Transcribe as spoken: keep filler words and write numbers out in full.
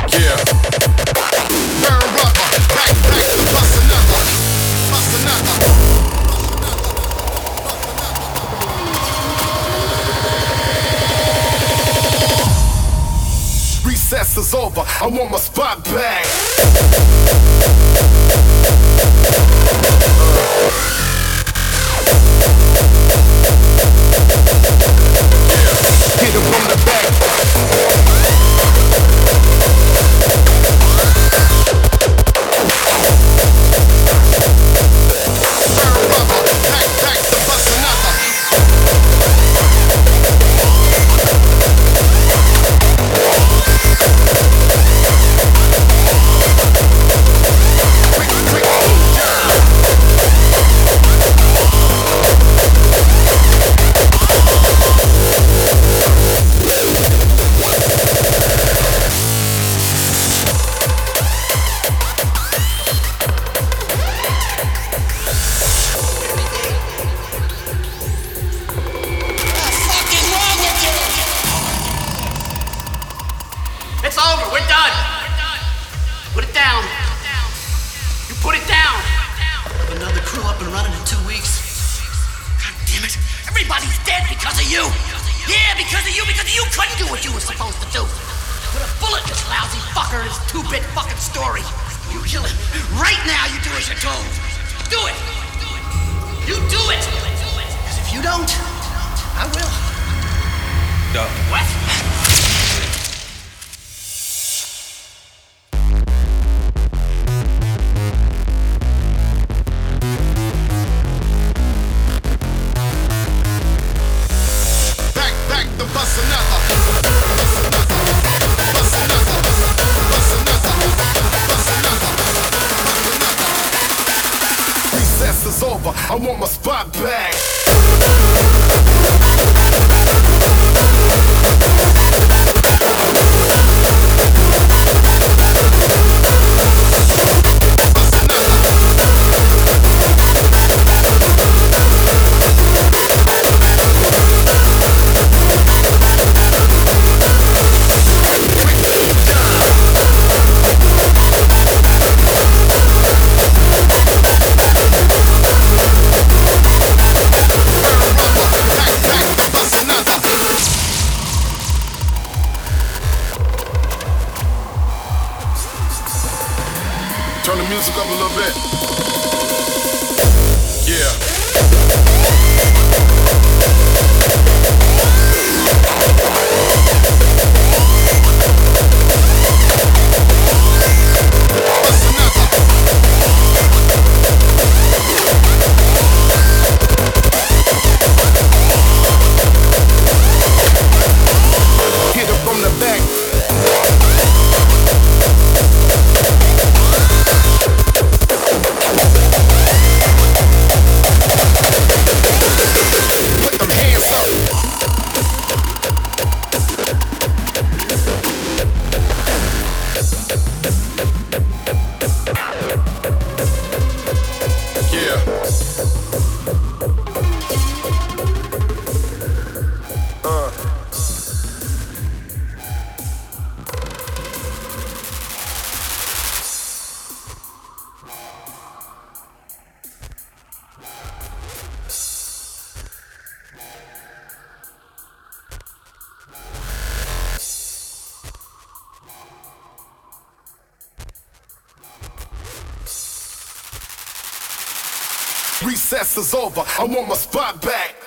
Yeah. Burn rubber, back, back to bust another, bust another. Recess is over, I want my spot back. Hit him from the back. Burn rubber, back, back to bust another. Quick, quick, yeah. It's over. We're done. Put it down. You put it down. Have another crew up and running in two weeks. God damn it. Everybody's dead because of you. Yeah, because of you. Because you couldn't do what you were supposed to do. Put a bullet in this lousy fucker and his two-bit fucking story. You kill him. Right now, you do as you're told. Do it. You do it. Because if you don't, I will. Duh. What? Back, back to bust another. Bust another. Bust another. Bust another. Bust another. Recess is over, I want my spot back. Turn the music up a little bit. Yeah. Bust another. Hit her from the back. Put them hands up. Yeah. Uh. Recess is over, I want my spot back.